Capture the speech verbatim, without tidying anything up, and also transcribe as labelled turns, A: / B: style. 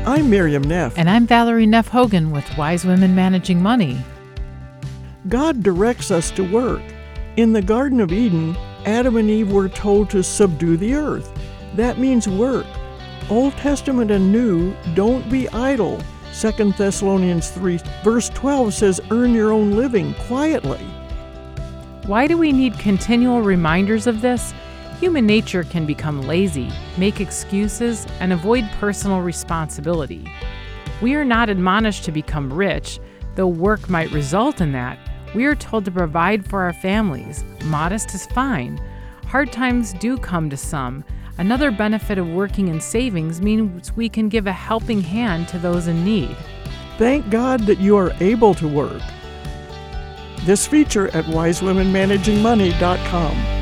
A: I'm Miriam Neff.
B: And I'm Valerie Neff Hogan with Wise Women Managing Money.
A: God directs us to work. In the Garden of Eden, Adam and Eve were told to subdue the earth. That means work. Old Testament and New, don't be idle. Second Thessalonians three, verse twelve says, earn your own living quietly.
B: Why do we need continual reminders of this? Human nature can become lazy, make excuses, and avoid personal responsibility. We are not admonished to become rich, though work might result in that. We are told to provide for our families. Modest is fine. Hard times do come to some. Another benefit of working in savings means we can give a helping hand to those in need.
A: Thank God that you are able to work. This feature at wise women managing money dot com.